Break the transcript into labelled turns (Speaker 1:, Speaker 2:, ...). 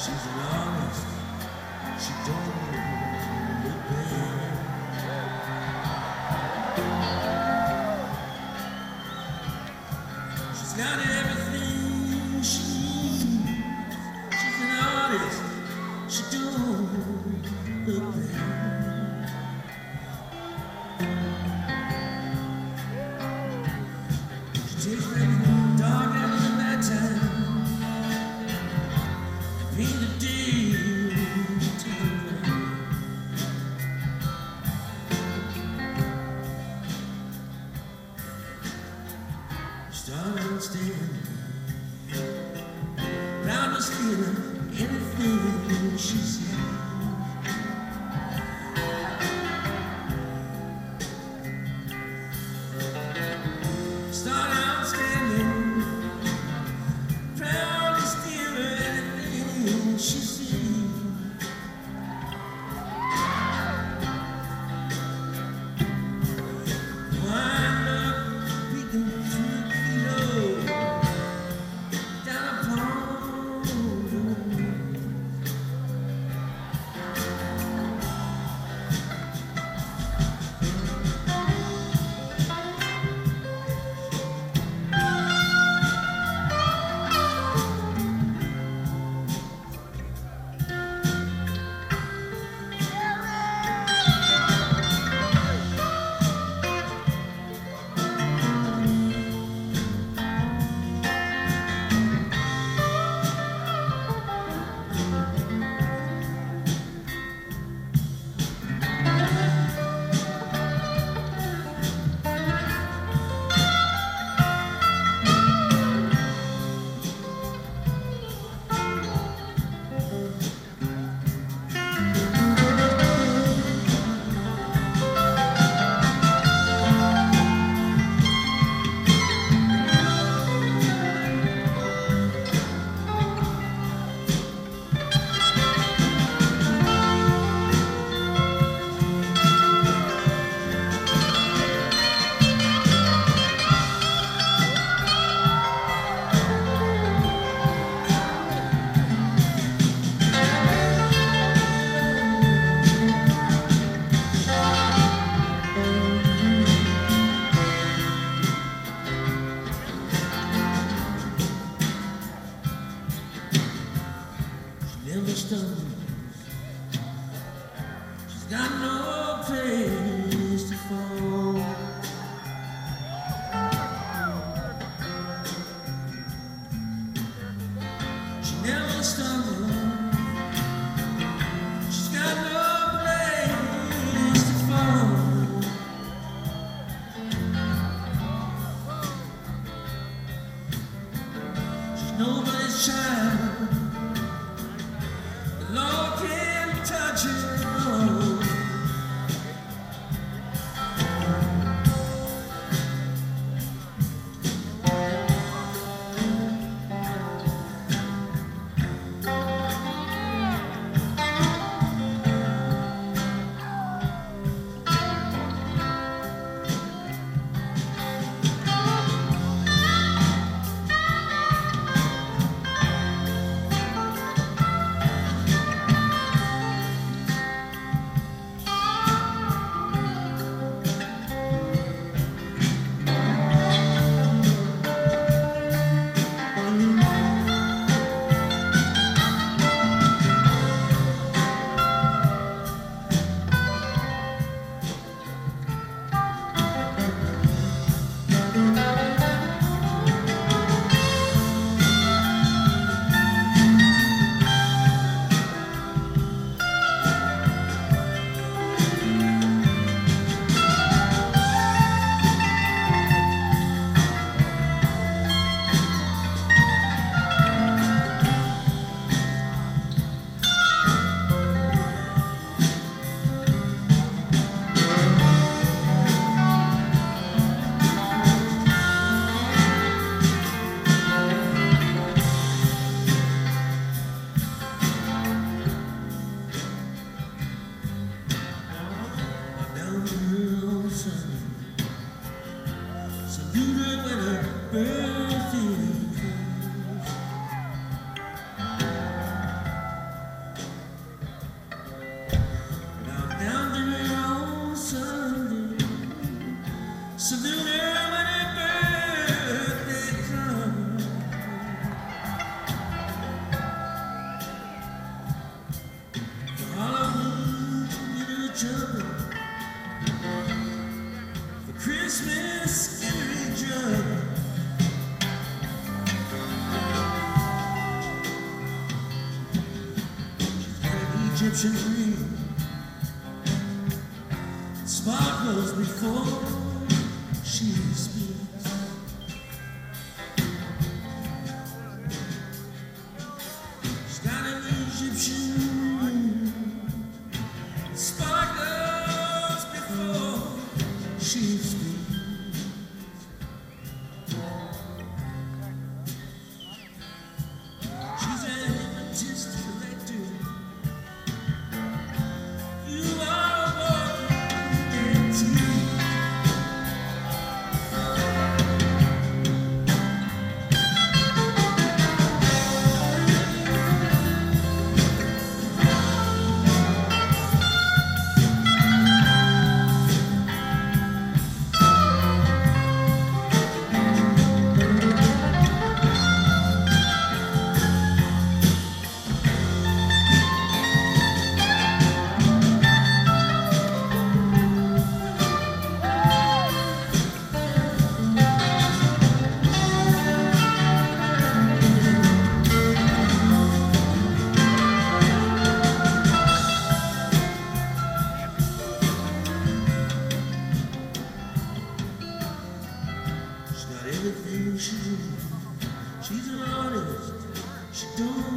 Speaker 1: She's an artist. She don't look bad. She's got everything she needs. She's an artist. She don't look bad. She takes the dark out of the night time. Paint the day to the rain. Start understanding. Round us feeling anything she says. Start understanding. Proud to steal anything she sees. Wind up peeking through the window down upon the road. Never stumbles. She's got no place to fall. She never stumbles. She's got no place to fall. She's nobody's child. The Lord can touch her. Egyptian green sparkles before she speaks. She's got an Egyptian green sparkles before she speaks. She's a hypnotist collector. You are a walking antique. She's got everything she needs. She's an artist. She don't